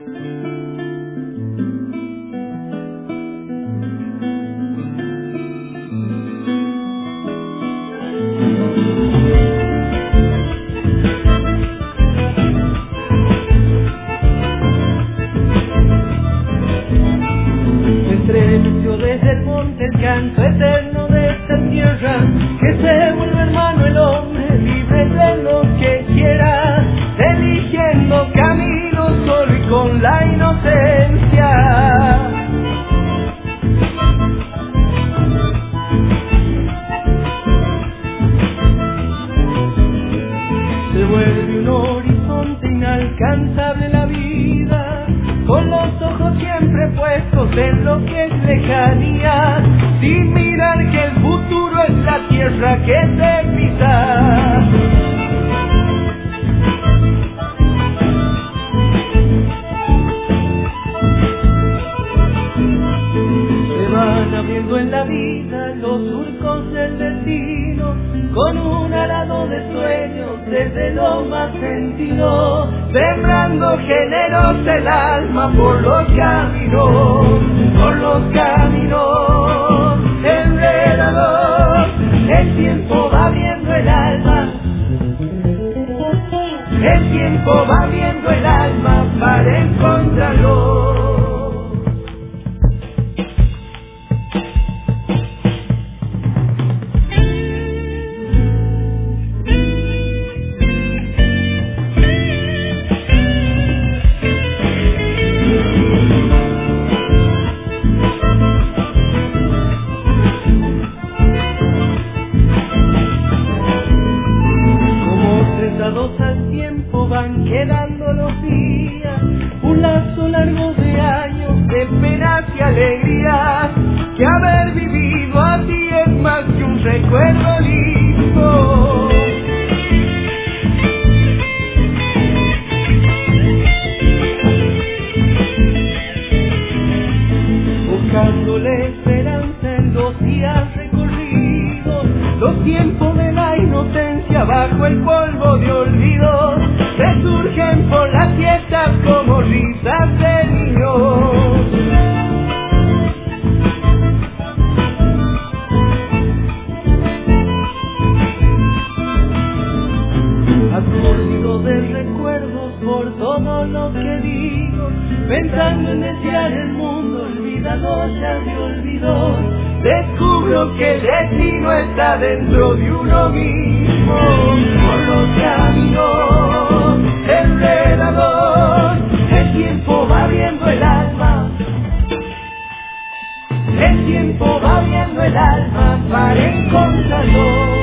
Estremeció desde el monte el canto eterno de esta tierra, que se vuelve hermano el hombre, libre de lo que quiera, eligiendo camino solo y con la inocencia. Se vuelve un horizonte inalcanzable la vida, con los ojos siempre puestos en lo que es lejanía, sin mirar que el futuro es la tierra que se pisa. Se van abriendo en la vida los surcos del destino, con un arado de sueños desde lo más sentido, sembrando géneros del alma por los caminos, enredador. El tiempo va abriendo el alma, el tiempo va abriendo el alma para encontrarlo. Al tiempo van quedando los días, un lazo largo de años de penas y alegrías, que haber vivido así es más que un recuerdo lindo. Buscando la esperanza en los días recorridos, los tiempos de la inocencia bajo el polvo de olvido, resurgen por las fiestas como risas de niños. Aturdido de recuerdos por todo lo que digo, pensando en desear el mundo olvidado ya me olvidó, descubro que el destino está dentro de uno mismo. Por los caminos enredador, el tiempo va abriendo el alma, el tiempo va abriendo el alma para encontrarlo.